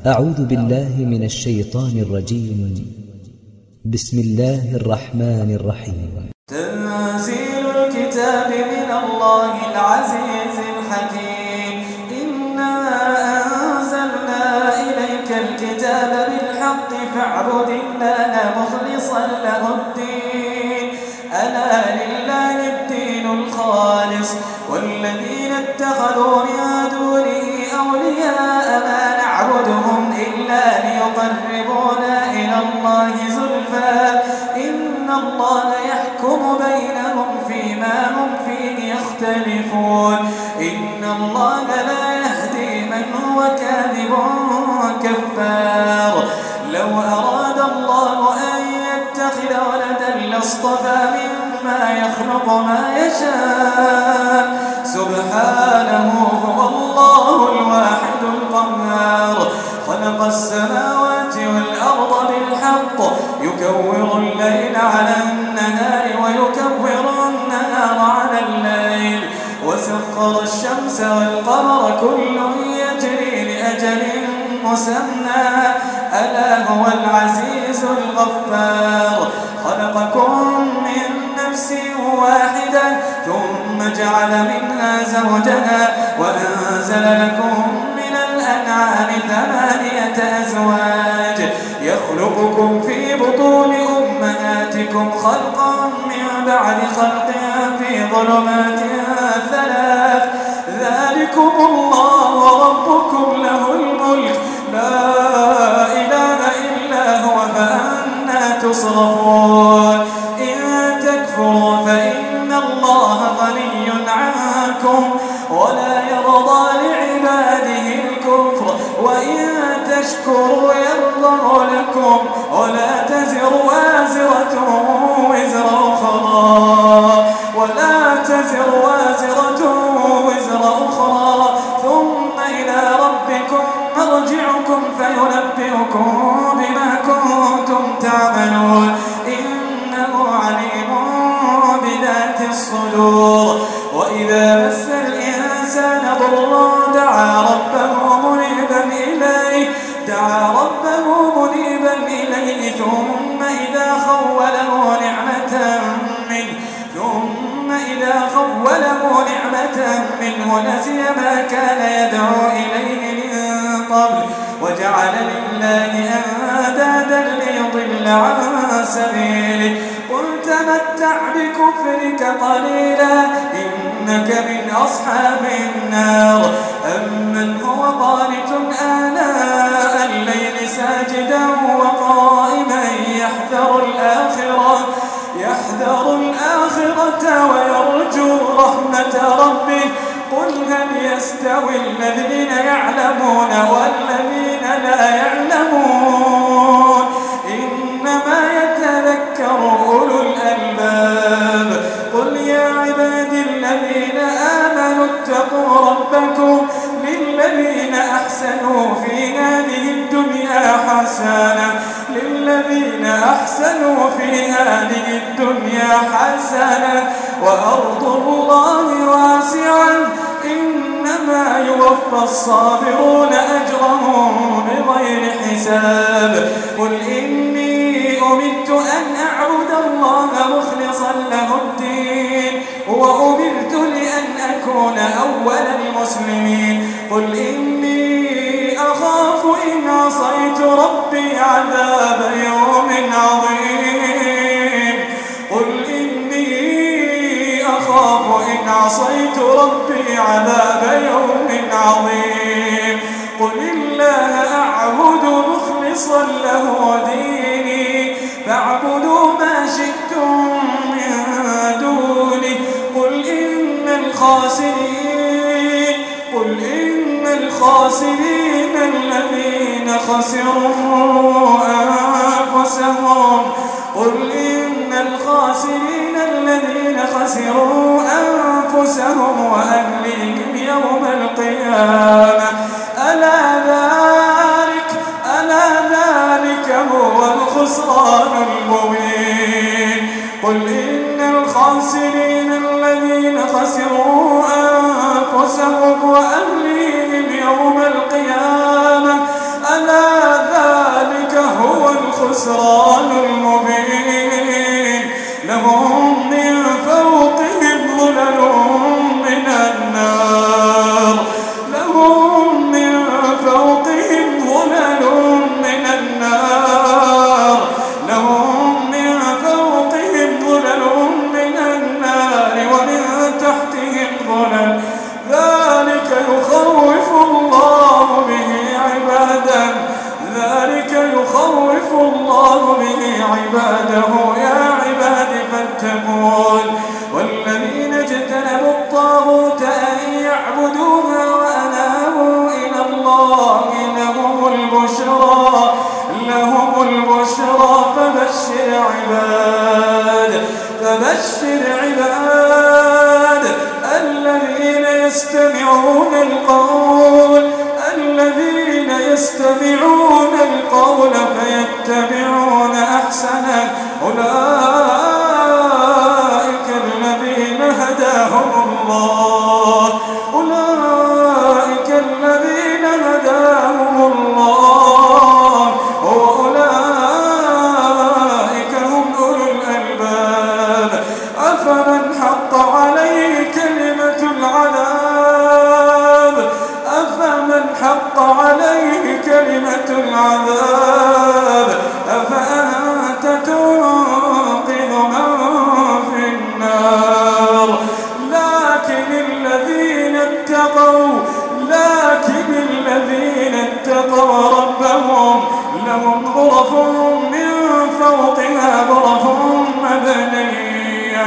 أعوذ بالله من الشيطان الرجيم. بسم الله الرحمن الرحيم. تنزيل الكتاب من الله العزيز الحكيم. إنا أنزلنا إليك الكتاب بالحق فاعبد الله مخلصا له الدين. ألا لله الدين الخالص والذين اتخذوا من دونه أولياء ما نعبدهم إلا ليقربونا إلى الله زلفى إن الله يحكم بينهم فيما هم فيه يختلفون. إن الله لا يهدي من هو كاذب كفار. لو أراد الله أن يتخذ ولدا لاصطفى مما يخلق ما يشاء سبحانه هو الله الواحد القهار. خلق السماوات والأرض بالحق يكور الليل على النهار ويكور النهار على الليل وسخر الشمس والقمر كل يجري لأجل مسمى ألا هو العزيز الغفار. خلقكم من نفس واحدة ثم جعل منها زوجها وأنزل لكم من الأنعام 8 أزواج يخلقكم في بطون أمهاتكم خلقا من بعد خلق في ظلمات 3 ذلكم الله ربكم له الملك لا إله إلا هو فأنى تصرفون. إن تكفروا فإن الله غني عنكم ولا يرضى لعباده الكفر وإن تشكروا يرضه لكم ولا تزر وازرة وزر أخرى ثم إلى ربكم مرجعكم فينبئكم بما كنتم تعملون إنه عليم بذات الصدور. وإذا مس الإنسان ضر دعا ربه منيبا إليه ثم إذا خوله نعمة منه نسي ما كان يدعو إليه من قبل وجعل لله أندادا ليضل عن سبيله. قل تمتع بكفرك قليلا إنك من أصحاب النار. أمن هو قانت آناء الليل ساجدا وقائما يحذر الآخرة ويرجو رحمة ربه. قل هل يستوي الذين يعلمون والذين لا يعلمون إنما يتذكر أولو الألباب. قل يا عبادي الذين آمنوا اتقوا ربكم للذين أحسنوا في هذه الدنيا حسنة وأرض الله واسعة إنما يوفى الصابرون أجرهم بغير حساب. قل إني أمرت أن أعبد الله مخلصا له الدين وأمرت لأن أكون أول المسلمين. قل إني أخاف إن عصيت ربي عذاب يوم عظيم. قل إني أخاف إن عصيت ربي عذاب يوم عظيم. قل الله أعبد مخلصا له ديني فاعبدوا ما شئتم من دوني. قل إن الخاسرين الذين خسروا أنفسهم وأهليهم يوم القيامة. ألا ذلك هو الخسران المبين. قل إن الخاسرين الذين خسروا أنفسهم وأهليهم يوم القيامة. ألا الله به عباده يا عباد فاتقون. والذين اجتنبوا الطاغوت أن يعبدوها وأنابوا إلى الله لهم البشرى فبشر عباد الذين يستمعون القول فيتبعون أحسنه أولئك الذين هداهم الله وأولئك هم أولو الألباب. أفمن حق عليه كلمة العذاب أفأنت تنقذ من في النار. لكن الذين اتقوا ربهم لهم غرف من فوقها غرف مبنية.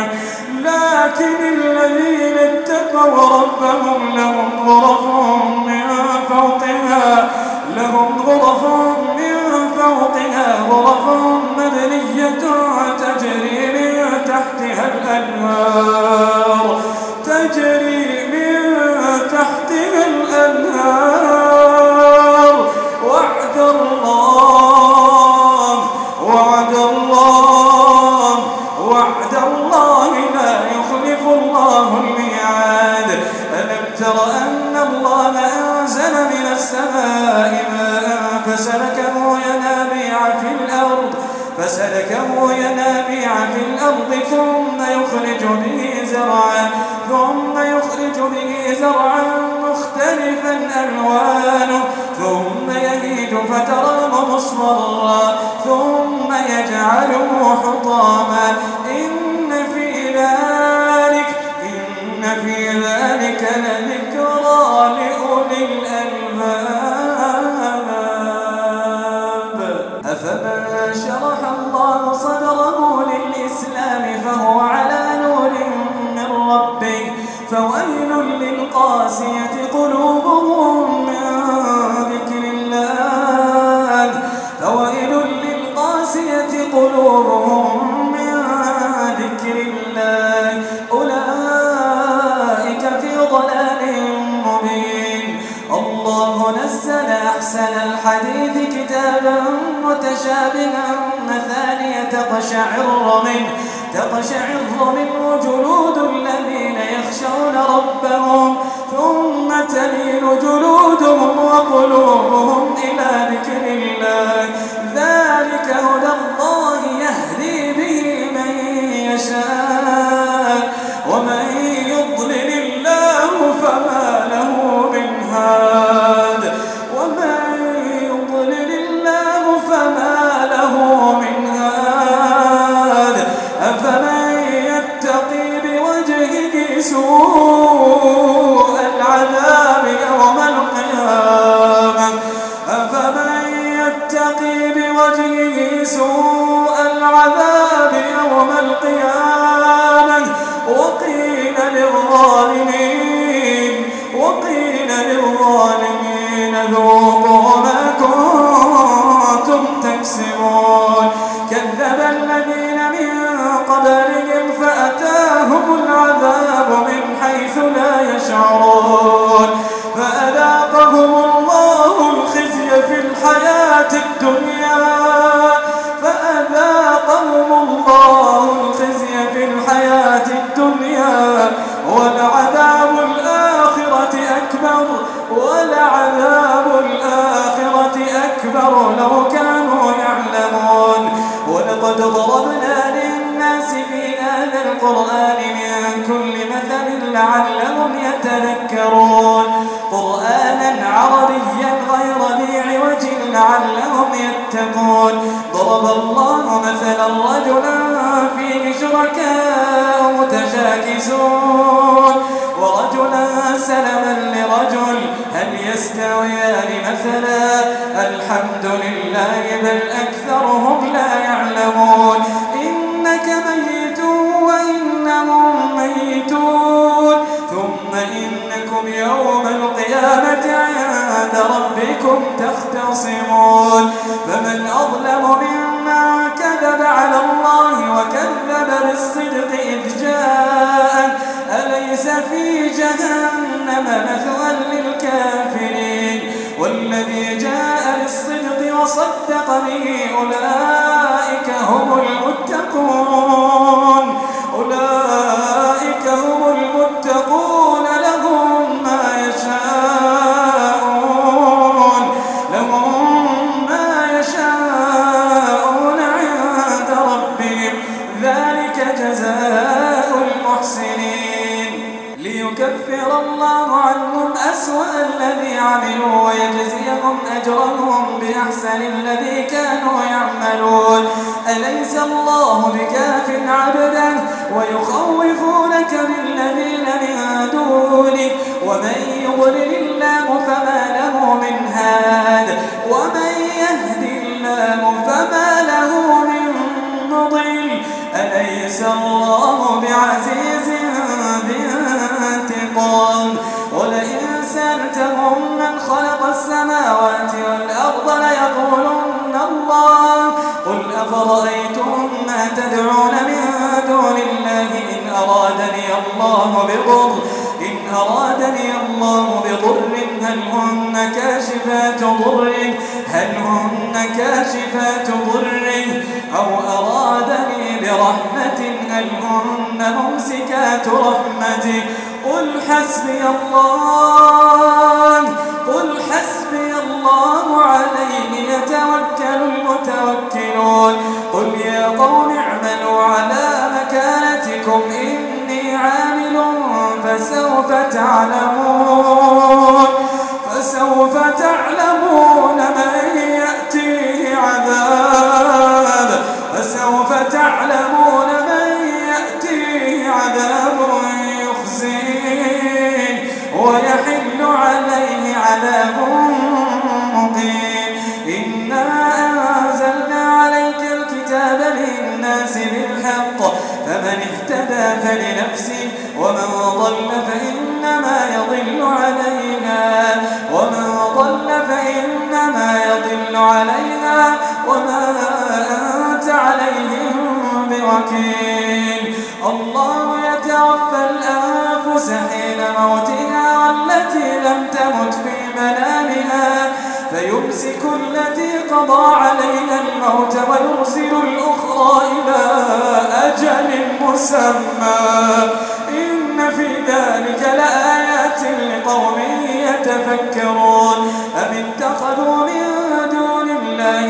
تجري من تحتها الأنهار. وعد الله لا يخلف الله الميعاد. ألم تر أن الله أنزل من السماء ماء فسلكه ينابيع في الأرض ثم يخرج به زرعا مختلفا ألوانه ثم يهيج فتراه مصفرا ثم يجعله حطاما. إن في ذلك لذكرى لأولي الألباب. أفمن شرح الله صدره للإسلام فهو على نور من ربه فويل للقاسية قلوبهم من ذكر الله أولئك في ضلال مبين. الله نزل أحسن الحديث كتابا متشابها مثانية تقشعر منه جلود الذين يخشون ربهم ثم تلين جلودهم وقلوبهم إلى ذكر الله. ذلك هدى الله يهدي به من يشاء ومن يضلل الله فما له من هاد. أفمن يتقي بوجهه سوء العذاب يوم القيامة وقيل للظالمين ذوقوا ما كنتم تكسبون. كذب الذين من قبلهم فأتاهم العذاب من حيث لا يشعرون فأذاقهم الله الخزي في الحياة الدنيا ولعذاب الآخرة أكبر لو كانوا يعلمون. ولقد ضربنا للناس في هذا القرآن من كل مثل لعلهم يتذكرون. قرآنا عربيا غير ذي عوج لعلهم يتقون. ضرب الله مثلا رجلا فيه شركاء متشاكسون ورجلا سلما لرجل هل يستويان مثلا الحمد لله بل أكثرهم لا يعلمون. إنك ميت وإنهم ميتون ثم إنكم يوم القيامة عند ربكم تختصمون. فمن أظلم ممن كذب على الله وكذب بالصدق إذ جاءه أليس في جهنم مثوى للكافرين. والذي جاء بالصدق وصدق به أولئك هم المتقون. أولئك هم المتقون لهم ما يشاءون عند ربهم ذلك جزاء المحسنين. ليكفر الله عنهم أسوأ الذي عملوا ويجزيهم أجرهم بأحسن الذي كانوا يعملون. أليس الله بكاف عبدا ويخوفونك بالذين من دونه ومن يضلل الله فما له من هاد ومن يهد الله فما له من مضل. أليس الله بعزيز ذي انتقام. ولئن سألتهم من خلق السماوات والأرض ليقولن الله قل أفرأيتم ما تدعون من دون الله إن أرادني الله بضر هل هن كاشفات ضره أو أرادني برحمة هل هن ممسكات رحمته قل حسبي الله عليه يتوكل المتوكلون. قل يا قوم اعملوا على مكانتكم إني عامل فسوف تعلمون من يأتيه عذاب يخزيه ويحل عليه عذاب مقيم. إنا أنزلنا عليك الكتاب للناس بالحق فمن اهتدى فلنفسه ومن ضل فإنما يضل عليها وما أنت عليهم بوكيل. الله يتوفى الأنفس حين موتها والتي لم تمت في منامها فيمسك التي قضى عليها الموت ويرسل الأخرى إلى أجل مسمى إن في ذلك لآيات لقوم يتفكرون. أم اتخذوا من دون الله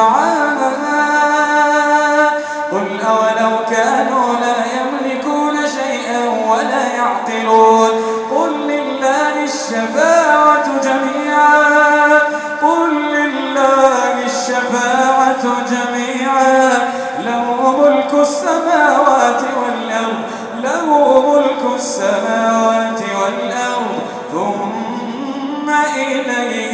شفعاء قل أولو كانوا لا يملكون شيئا ولا يعقلون قل لله الشفاعة جميعا له ملك السماوات والأرض ثم إليه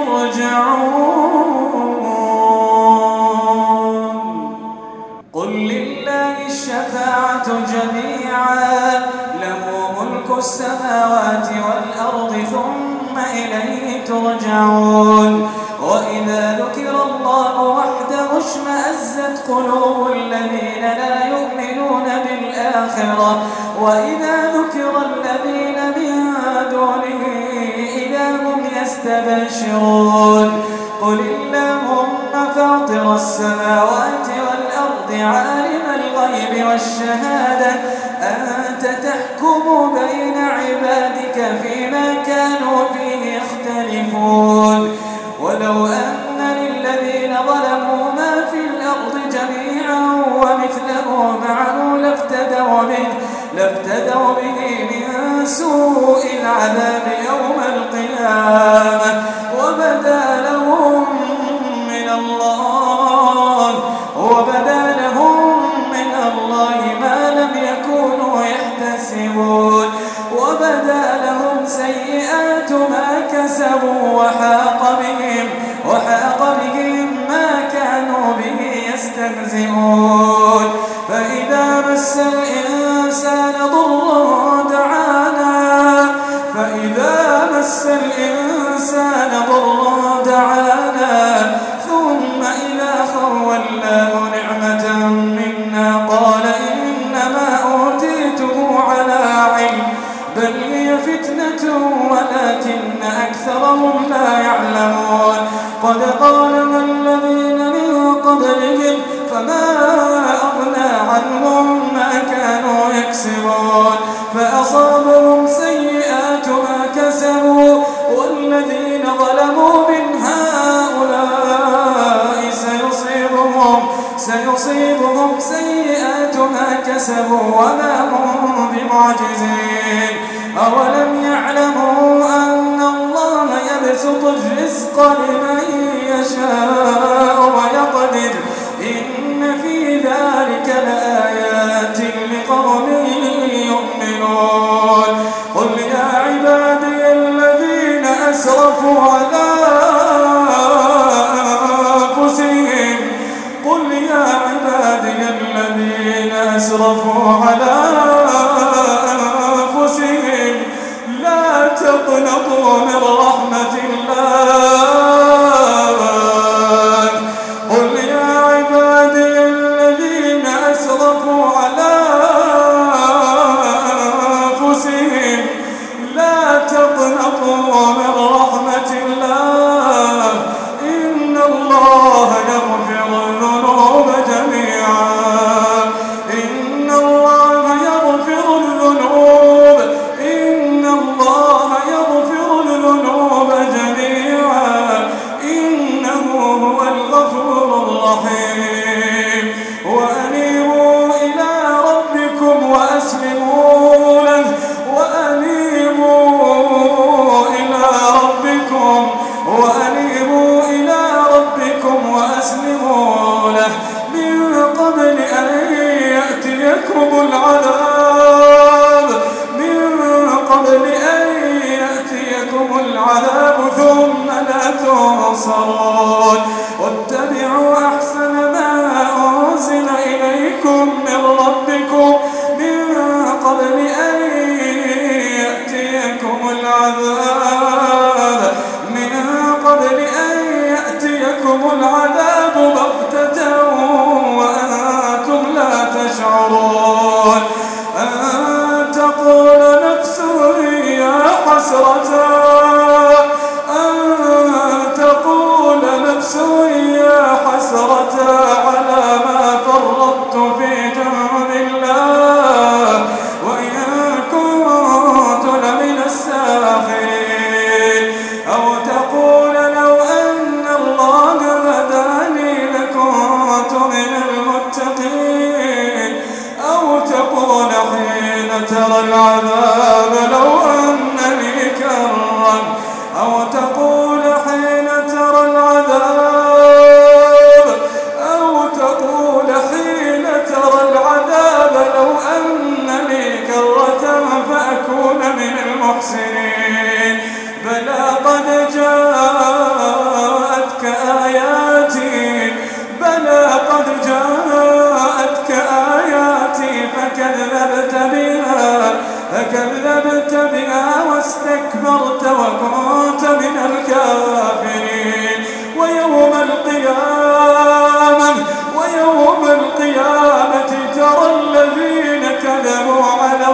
ترجعون. قل لله الشفاعة جميعا له ملك السماوات والأرض ثم إليه ترجعون. وإذا ذكر الله وحده اشمأزت قلوب الذين لا يؤمنون بالآخرة وإذا ذكر الذين من دونه إذا هم يستبشرون. قل اللهم فاطر السماوات والأرض عالم الغيب والشهادة أنت تحكم بين عبادك فيما كانوا فيه يختلفون. ولو أن للذين ظلموا ما في الأرض جميعا ومثله معه لافتدوا به من سوء العذاب يوم القيامة وبدا لهم يستهزئون فإذا مس الإنسان ضر دعانا ثم إذا خولناه نعمة منا قال إنما أوتيته على علم بل هي فتنة ولكن أكثرهم لا يعلمون قد قالها الذين من قبلهم فما أغنى عنهم ما كانوا يكسبون فأصابهم سيئات ما كسبوا والذين ظلموا من هؤلاء سيصيبهم سيئات ما كسبوا وما هم بمعجزين أولم يعلموا أن الله يبسط الرزق لمن يشاء ويقدر إن في ذلك لآيات لقوم يؤمنون قل يا عبادي الذين أسرفوا على أنفسهم لا تقنطوا من رحمة الله قل يا عبادي الذين أسرفوا على أنفسهم لا تقنطوا من رحمة الله إن الله يغفر الذنوب جميعا العذاب ثم لا تنصرون واتبعوا أحسن ما أنزل إليكم من ربكم من قبل أن يأتيكم العذاب بغتة وأنتم لا تشعرون أن تقول نفس يا حسرة على ما فرطت في جنب الله وإن كنت لمن الساخرين أو تقول لو أن الله هداني لكنت من المتقين أو تقول حين ترى العذاب لو أن لي كرا أو تقول حين ترى العذاب لو أن لي كرة فأكون من المحسنين بلى قد جاءتك آياتي فكذبت بها واستكبرت وكنت من الكافرين ويوم القيامة ترى الذين كذبوا على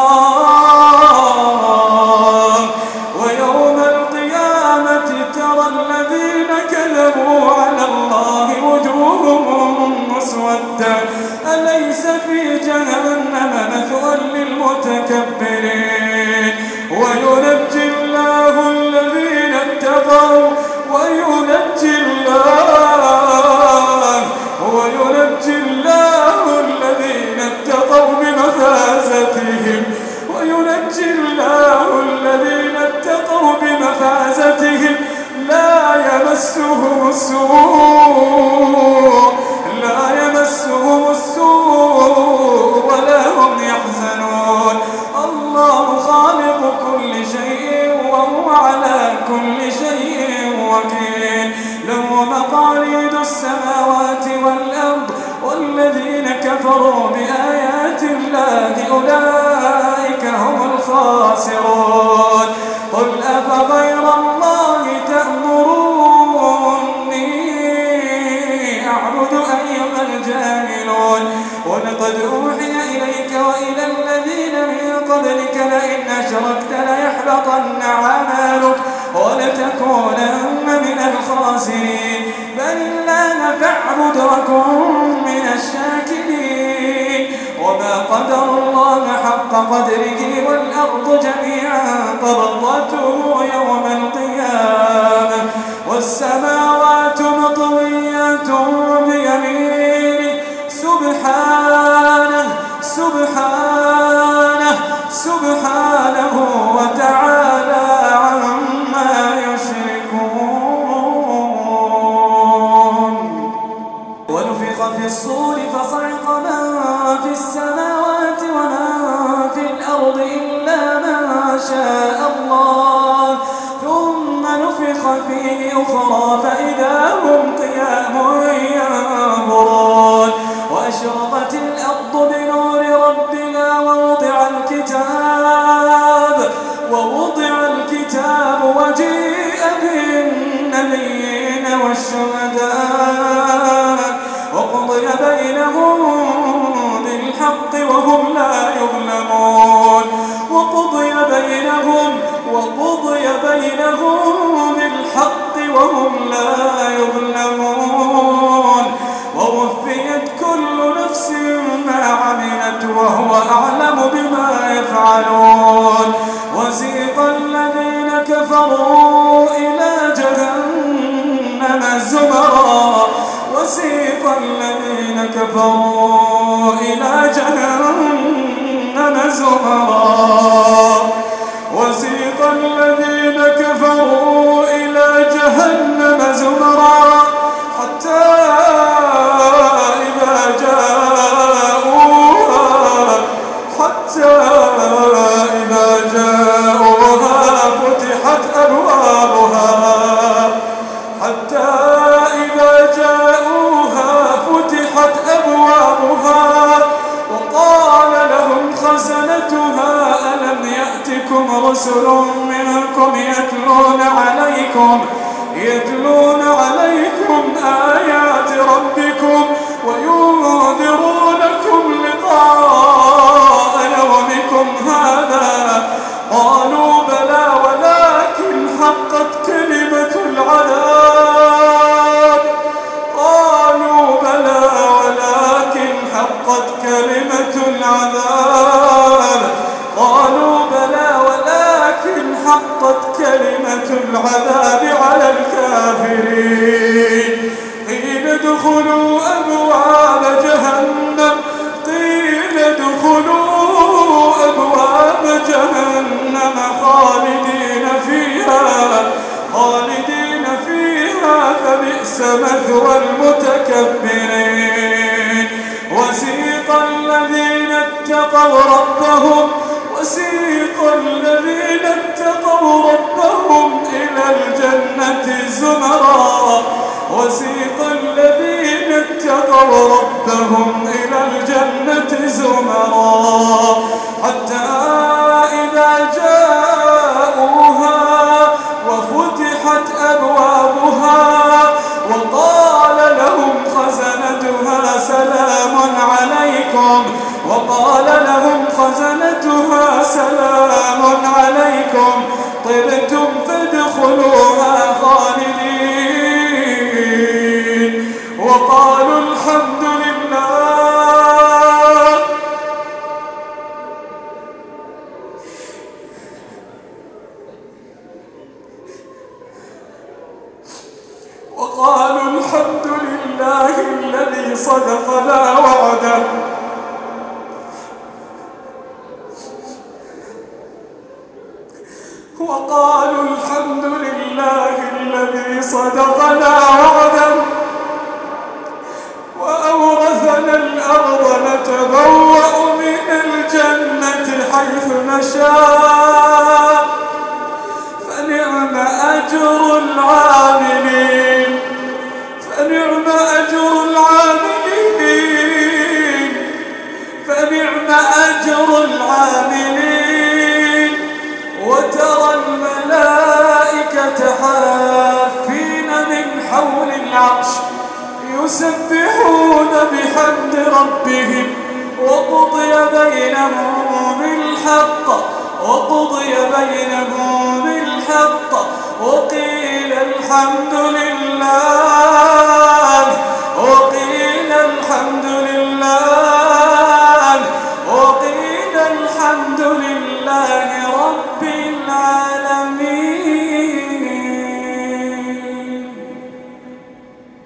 الله وجوههم مسودة أليس في جهنم مثوى للمتكبرين وينجي الله الذين اتقوا وينجي الله الذين اتقوا بمفازتهم لا يمسهم السوء ولا هم يحزنون الله خالق كل شيء وهو على كل شيء وكيل له مقاليد السماوات والأرض كفروا بآيات الله أولئك هم الخاسرون. قل أفغير الله تأمروني أعبد أيها الجاهلون. ولقد أوحي إليك وإلى الذين من قبلك لئن أشركت ليحبطن عملك ولتكونن من الخاسرين. بل الله فاعبد وكن من الشاكرين. وما قدر الله حق قدره والأرض جميعا قبضته يوم القيامة والسماوات مطويات بيمينه سبحانه سبحانه سبحانه وتعالى عما يشركون. ونفخ في الصور فصعق من في السماوات ومن في الأرض إلا من شاء الله ثم نفخ فيه أخرى فإذا هم قيام ينظرون. وأشرقت الأرض بنور ربها ووضع الكتاب وجيء بالنبيين والشهداء وقضي بينهم بالحق وهم لا يظلمون. وقضي بينهم بالحق وهم لا يظلمون. ووفيت كل نفس ما عملت وهو أعلم بما يفعلون. وسيق الذين كفروا إلى جهنم زمرا حتى إذا جاءوها فتحت أبوابها وقال لهم خزنتها ألم يأتكم رسل منكم يتلون عليكم آيات ربكم وينذرونكم لقاء يومكم هذا. قالوا بلى ولكن حقت كلمة العذاب على الكافرين. قيل ادخلوا أبواب جهنم خالدين فيها فبئس مثوى المتكبرين. وسيق الذين اتقوا ربهم إلى الجنة زمرا حتى إذا جاءوها وفتحت أبوابها وقال لهم خزنتها سلام عليكم طبتم فادخلوها خالدين. وقالوا الحمد لله الذي صدقنا وعده وأورثنا الأرض نتبوأ من الجنة حيث نشاء فنعم أجر العاملين. أجر العاملين وترى الملائكة حافين من حول العرش يسبحون بحمد ربهم وقضي بينهم بالحق وقيل الحمد لله رب العالمين.